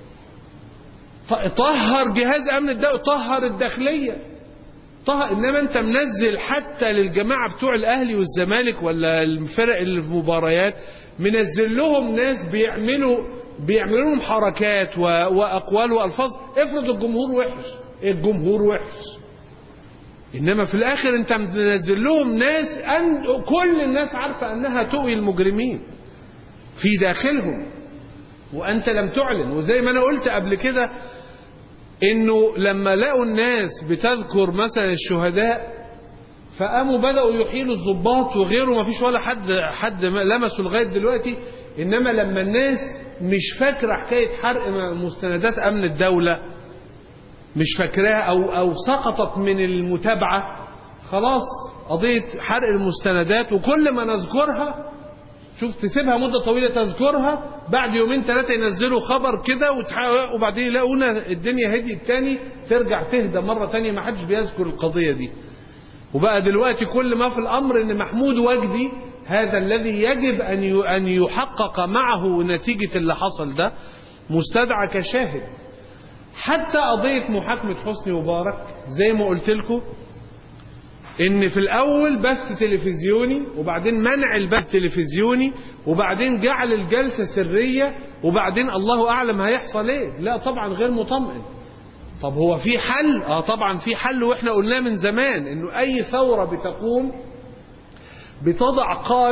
طهر جهاز أمن الدولة، طهر الداخلية، طهر. إنما أنت منزل حتى للجماعة بتوع الأهلي والزمالك ولا الفرق اللي في مباريات، منزل لهم ناس بيعملوا لهم حركات وأقوال وألفاظ. افرض الجمهور وحش، الجمهور وحش، إنما في الآخر أنت منزل لهم ناس كل الناس عارفة أنها تؤوي المجرمين في داخلهم، وأنت لم تعلن. وزي ما أنا قلت قبل كده إنه لما لقوا الناس بتذكر مثلا الشهداء فقاموا بدأوا يحيلوا الضباط وغيره، ما فيش ولا حد لمسوا لغاية دلوقتي. إنما لما الناس مش فاكرة حكاية حرق مستندات أمن الدولة، مش فاكراها أو سقطت من المتابعة، خلاص قضية حرق المستندات وكل ما نذكرها شوف تسيبها مدة طويلة تذكرها، بعد يومين ثلاثة ينزلوا خبر كده وبعدين يلاقونا الدنيا هديت تاني، ترجع تهدى مرة تانية، ما حدش بيذكر القضية دي. وبقى دلوقتي كل ما في الأمر إن محمود وجدي هذا الذي يجب أن يحقق معه نتيجة اللي حصل ده مستدعى كشاهد. حتى قضية محاكمة حسني مبارك زي ما قلت لكم ان في الاول بث تلفزيوني، وبعدين منع البث التلفزيوني، وبعدين جعل الجلسة سرية، وبعدين الله اعلم هيحصل ايه. لا طبعا غير مطمئن. طب هو في حل؟ طبعا في حل، واحنا قلناه من زمان انه اي ثورة بتقوم بتضع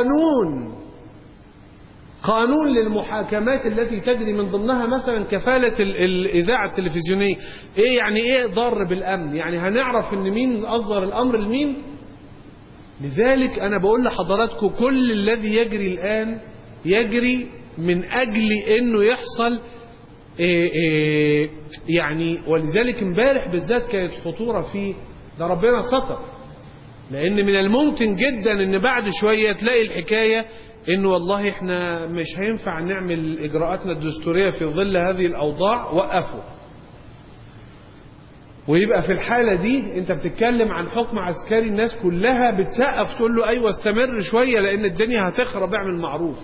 قانون للمحاكمات التي تجري من ضمنها مثلا كفالة الإذاعة التلفزيونية. إيه يعني إيه ضر بالأمن؟ يعني هنعرف إن مين أصدر الأمر لمين. لذلك أنا بقول لحضراتكم كل الذي يجري الآن يجري من أجل إنه يحصل يعني. ولذلك امبارح بالذات كانت خطورة فيه، ده ربنا ستر، لأن من الممكن جدا إن بعد شوية تلاقي الحكاية إنه والله إحنا مش هينفع نعمل إجراءاتنا الدستورية في ظل هذه الأوضاع، وقفوا. ويبقى في الحالة دي أنت بتتكلم عن حكم عسكري، الناس كلها بتسقف تقول له أيوة استمر شوية لأن الدنيا هتخرب، اعمل معروف.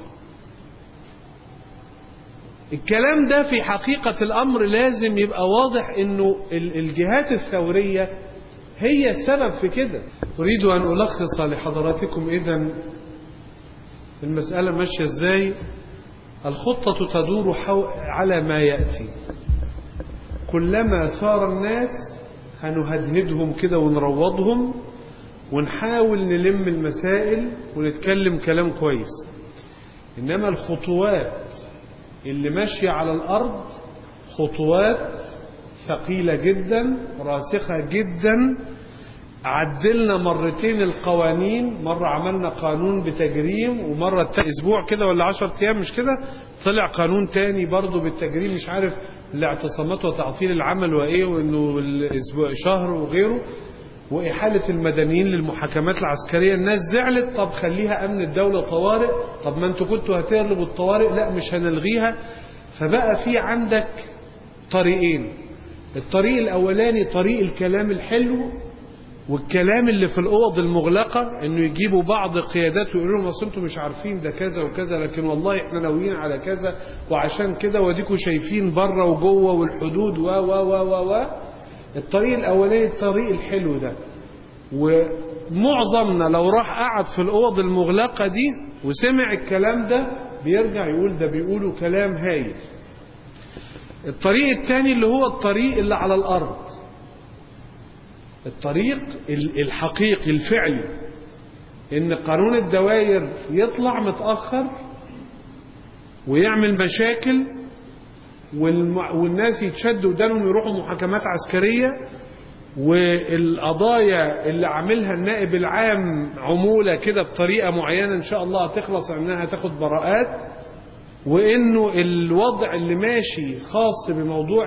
الكلام ده في حقيقة الأمر لازم يبقى واضح إنه الجهات الثورية هي السبب في كده. أريد أن ألخص لحضراتكم إذن المسألة ماشية ازاي. الخطة تدور على ما يأتي. كلما ثار الناس هنهدندهم كده ونروضهم ونحاول نلم المسائل ونتكلم كلام كويس. إنما الخطوات اللي ماشية على الأرض خطوات ثقيلة جدا راسخة جدا. عدلنا مرتين القوانين، مرة عملنا قانون بتجريم، ومرة اسبوع كده ولا 10 ايام مش كده طلع قانون تاني برضو بالتجريم، مش عارف الاعتصامات وتعطيل العمل وايه، وانه الاسبوع شهر وغيره، واحالة المدنيين للمحاكمات العسكرية. الناس زعلت، طب خليها امن الدولة طوارئ، طب ما انتوا كنتوا هتغلبوا الطوارئ، لا مش هنلغيها. فبقى في عندك طريقين. الطريق الاولاني طريق الكلام الحلو والكلام اللي في الأوض المغلقة إنه يجيبوا بعض قيادات ويقولوا لهم أصل أنتم مش عارفين ده كذا وكذا، لكن والله إحنا ناويين على كذا وعشان كده وديكوا شايفين بره وجوه والحدود و الطريق الأولاني الطريق الحلو ده. ومعظمنا لو راح قعد في الأوض المغلقة دي وسمع الكلام ده بيرجع يقول ده بيقولوا كلام هايل. الطريق الثاني اللي هو الطريق اللي على الأرض، الطريق الحقيقي الفعلي، إن قانون الدوائر يطلع متأخر ويعمل مشاكل والناس يتشدوا ودانهم يروحوا محاكمات عسكرية، والقضايا اللي عاملها النائب العام عمولة كده بطريقة معينة إن شاء الله هتخلص عنها هتاخد براءات، وإنه الوضع اللي ماشي خاص بموضوع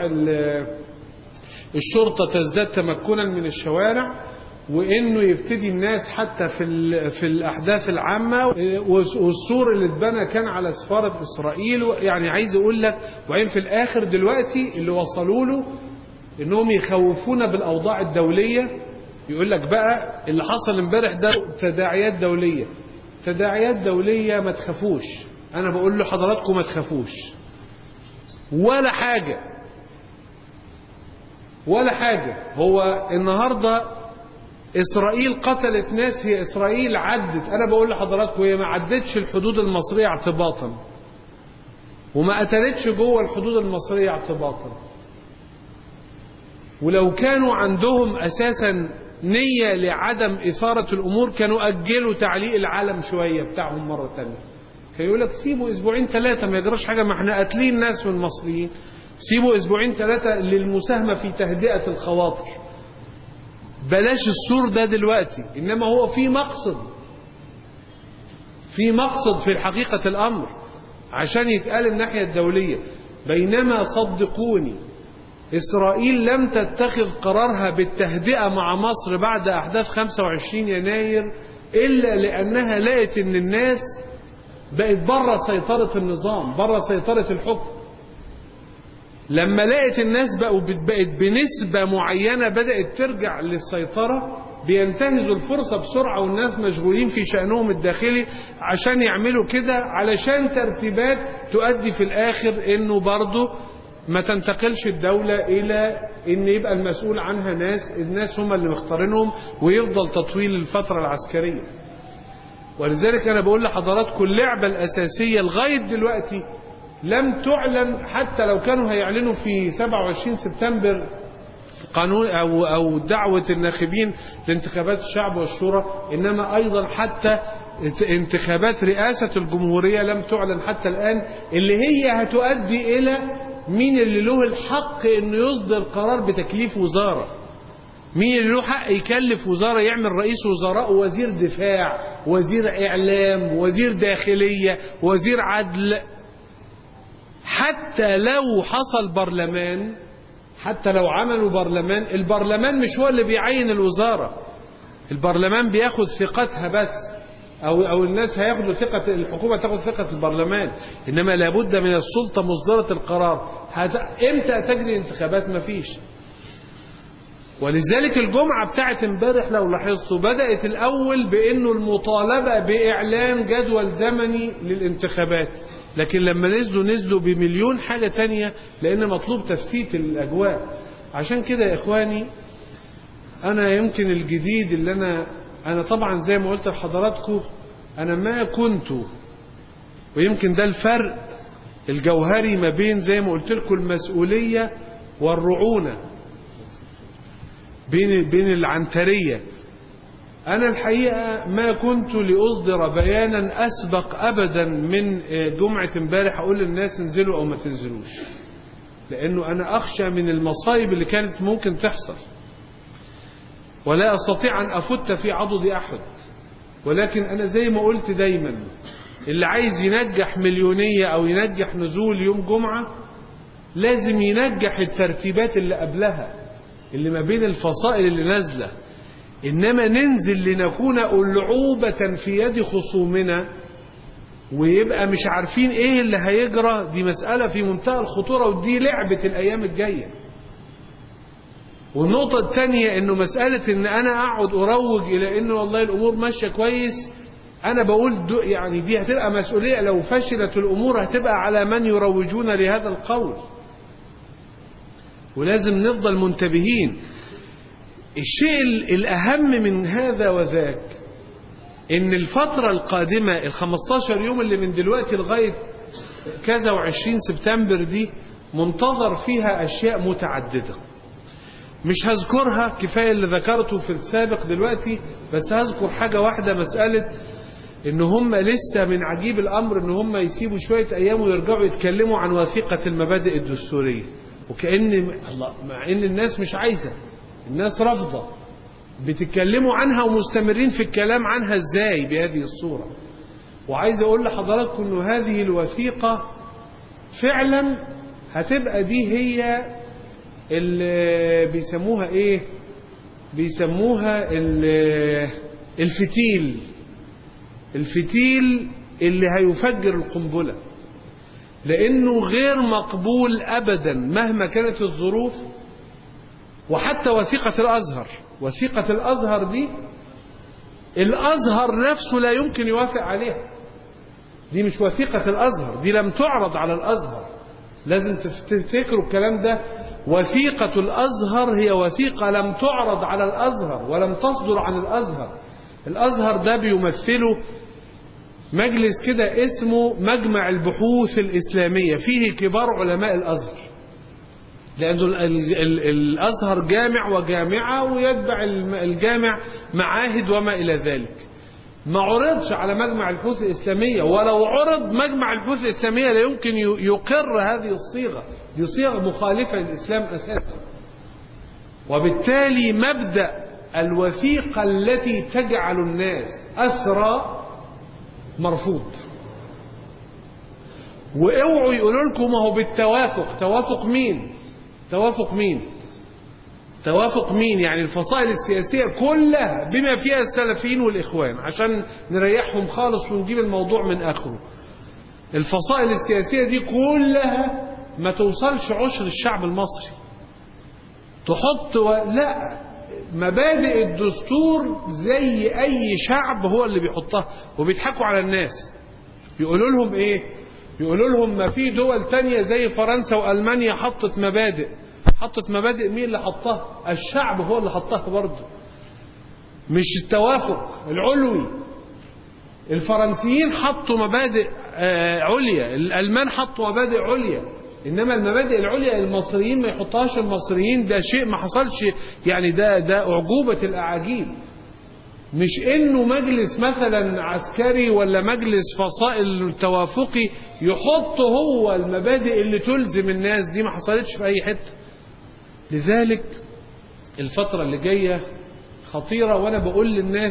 الشرطة تزداد تمكنا من الشوارع، وإنه يبتدي الناس حتى في الأحداث العامة، والسور اللي اتبنى كان على سفارة إسرائيل. يعني عايز أقول لك، وبعدين في الآخر دلوقتي اللي وصلوا له إنهم يخوفونا بالأوضاع الدولية. يقول لك بقى اللي حصل امبارح ده تداعيات دولية. تداعيات دولية ما تخافوش، أنا بقول له حضراتكم ما تخافوش ولا حاجة ولا حاجة. هو النهاردة إسرائيل قتلت ناس، هي إسرائيل عدت، أنا بقول لحضراتكم هي ما عدتش الحدود المصرية اعتباطا وما قتلتش جوه الحدود المصرية اعتباطا. ولو كانوا عندهم أساسا نية لعدم إثارة الأمور كانوا أجلوا تعليق العلم شوية بتاعهم مرة تانية. كان يقول لك سيبوا أسبوعين ثلاثة ما يجراش حاجة، ما احنا قاتلين ناس من المصريين، سيبوا أسبوعين ثلاثة للمساهمة في تهدئة الخواطر، بلاش السور ده دلوقتي. إنما هو في مقصد في الحقيقة الأمر عشان يتقال الناحية الدولية. بينما صدقوني إسرائيل لم تتخذ قرارها بالتهدئة مع مصر بعد أحداث 25 يناير إلا لأنها لقت إن الناس بقت بره سيطرة النظام، بره سيطرة الحكم. لما لقت الناس بقت بنسبة معينة بدأت ترجع للسيطرة، بينتهزوا الفرصة بسرعة والناس مشغولين في شأنهم الداخلي عشان يعملوا كده، علشان ترتيبات تؤدي في الآخر إنه برضو ما تنتقلش الدولة إلى إن يبقى المسؤول عنها الناس هم اللي مختارينهم، ويفضل تطويل الفترة العسكرية. ولذلك أنا بقول لحضراتكم اللعبة الأساسية لغاية دلوقتي لم تعلن، حتى لو كانوا هيعلنوا في 27 سبتمبر قانون أو دعوة الناخبين لانتخابات الشعب والشورى، إنما أيضا حتى انتخابات رئاسة الجمهورية لم تعلن حتى الآن، اللي هي هتؤدي إلى مين اللي له الحق إنه يصدر قرار بتكليف وزارة، مين اللي له حق يكلف وزارة يعمل رئيس وزراء ووزير دفاع ووزير إعلام ووزير داخلية ووزير عدل. حتى لو حصل برلمان، حتى لو عملوا برلمان، البرلمان مش هو اللي بيعين الوزارة، البرلمان بياخد ثقتها بس، أو الناس هياخدوا ثقة الحكومة تاخد ثقة البرلمان. إنما لابد من السلطة مصدرة القرار. إمتى تجري انتخابات؟ مفيش. ولذلك الجمعة بتاعت امبارح لو لاحظتوا بدأت الأول بأنه المطالبة بإعلان جدول زمني للانتخابات، لكن لما نزلوا بمليون حاجة تانية لأن مطلوب تفتيت الأجواء. عشان كده يا إخواني أنا يمكن الجديد اللي أنا طبعا زي ما قلت لحضراتكم أنا ما كنت، ويمكن ده الفرق الجوهري ما بين زي ما قلت لكم المسؤولية والرعونة، بين العنترية. أنا الحقيقة ما كنت لأصدر بيانا أسبق أبدا من جمعة امبارح أقول للناس انزلوا أو ما تنزلوش، لأنه أنا أخشى من المصايب اللي كانت ممكن تحصل، ولا أستطيع أن أفت في عضد أحد. ولكن أنا زي ما قلت دايما اللي عايز ينجح مليونية أو ينجح نزول يوم جمعة لازم ينجح الترتيبات اللي قبلها اللي ما بين الفصائل اللي نازلة. إنما ننزل لنكون ألعوبة في يد خصومنا ويبقى مش عارفين إيه اللي هيجرى، دي مسألة في منتهى الخطورة، ودي لعبة الأيام الجاية. والنقطة الثانية انه مسألة ان انا اقعد اروج الى انه والله الامور ماشية كويس، انا بقول يعني دي هتبقى مسؤولية لو فشلت الامور هتبقى على من يروجون لهذا القول، ولازم نفضل منتبهين. الشيء الاهم من هذا وذاك ان الفترة القادمة 15 يوم اللي من دلوقتي لغاية كذا و20 سبتمبر دي منتظر فيها اشياء متعددة، مش هذكرها، كفاية اللي ذكرته في السابق دلوقتي، بس هذكر حاجة واحدة، مسألة ان هم لسه من عجيب الامر ان هم يسيبوا شوية ايام ويرجعوا يتكلموا عن وثيقة المبادئ الدستورية، وكأن الله، مع ان الناس مش عايزة، الناس رافضة، بتتكلموا عنها ومستمرين في الكلام عنها ازاي بهذه الصورة. وعايز اقول لحضراتكم انه هذه الوثيقة فعلا هتبقى دي هي اللي بيسموها ايه، بيسموها الفتيل اللي هيفجر القنبلة، لانه غير مقبول ابدا مهما كانت الظروف. وحتى وثيقة الازهر دي الازهر نفسه لا يمكن يوافق عليها، دي مش وثيقة الازهر، دي لم تعرض على الازهر، لازم تفتكروا الكلام ده. وثيقة الازهر هي وثيقة لم تعرض على الازهر ولم تصدر عن الازهر. الازهر ده بيمثله مجلس كده اسمه مجمع البحوث الإسلامية، فيه كبار علماء الازهر، لأنه الازهر جامع وجامعة ويتبع الجامع معاهد وما إلى ذلك. ما عرضش على مجمع البحوث الإسلامية، ولو عرض مجمع البحوث الإسلامية لا يمكن يقر هذه الصيغة، دي صيغة مخالفة للإسلام أساسا. وبالتالي مبدأ الوثيقة التي تجعل الناس أسرى مرفوض. واوعوا يقولوا لكم ما هو بالتوافق، توافق مين؟ يعني الفصائل السياسية كلها بما فيها السلفيين والإخوان، عشان نريحهم خالص ونجيب الموضوع من آخره. الفصائل السياسية دي كلها ما توصلش عشر الشعب المصري تحط لا، مبادئ الدستور زي أي شعب هو اللي بيحطها، وبيضحكوا على الناس. يقولوا لهم إيه؟ يقولوا لهم ما في دول تانية زي فرنسا وألمانيا حطت مبادئ، مين اللي حطها؟ الشعب هو اللي حطها برضه، مش التوافق العلوي. الفرنسيين حطوا مبادئ عليا، الألمان حطوا مبادئ عليا، إنما المبادئ العليا المصريين ما يحطهاش المصريين، ده شيء ما حصلش، يعني ده أعجوبة الأعاجيب. مش إنه مجلس مثلا عسكري ولا مجلس فصائل توافقي يحط هو المبادئ اللي تلزم الناس، دي ما حصلتش في أي حتة. لذلك الفترة اللي جاية خطيرة، وأنا بقول للناس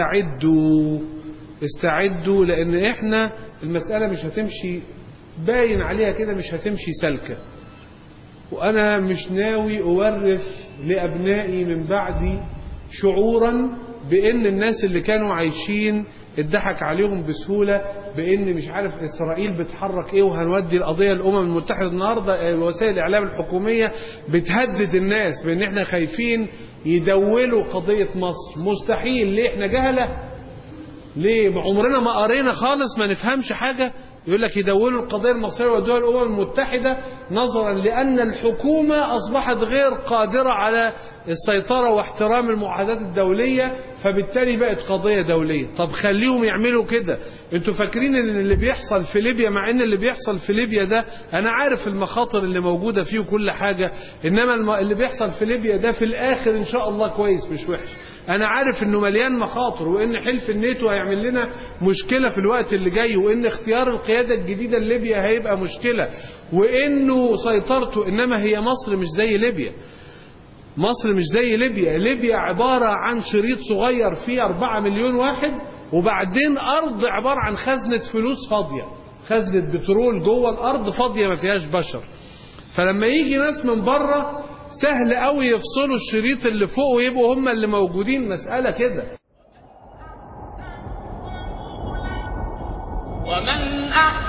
استعدوا، لأن إحنا المسألة مش هتمشي، باين عليها كده مش هتمشي سلكة. وأنا مش ناوي أورث لأبنائي من بعدي شعورا بأن الناس اللي كانوا عايشين اتضحك عليهم بسهولة، بأن مش عارف إسرائيل بتحرك إيه وهنودي القضية الأمم المتحدة. النهاردة وسائل الإعلام الحكومية بتهدد الناس بأن إحنا خايفين يدولوا قضية مصر. مستحيل. ليه؟ إحنا جهلة؟ ليه؟ عمرنا ما قرينا خالص، ما نفهمش حاجة. يقول لك يدولوا القضية المصرية ويودوها الأمم المتحدة نظرا لأن الحكومة أصبحت غير قادرة على السيطرة واحترام المعاهدات الدولية، فبالتالي بقت قضية دولية. طب خليهم يعملوا كده. انتوا فاكرين ان اللي بيحصل في ليبيا، مع ان اللي بيحصل في ليبيا ده انا عارف المخاطر اللي موجودة فيه وكل حاجة، انما اللي بيحصل في ليبيا ده في الاخر ان شاء الله كويس مش وحش. انا عارف انه مليان مخاطر، وان حلف الناتو هيعمل لنا مشكلة في الوقت اللي جاي، وان اختيار القيادة الجديدة لليبيا هيبقى مشكلة، وانه سيطرته. انما هي مصر مش زي ليبيا. مصر مش زي ليبيا. ليبيا عبارة عن شريط صغير فيه 4 مليون واحد، وبعدين أرض عبارة عن خزنة فلوس فاضية، خزنة بترول جوه الأرض فاضية ما فيهاش بشر. فلما يجي ناس من بره سهل قوي يفصلوا الشريط اللي فوق ويبقوا هم اللي موجودين. مسألة كده. ومن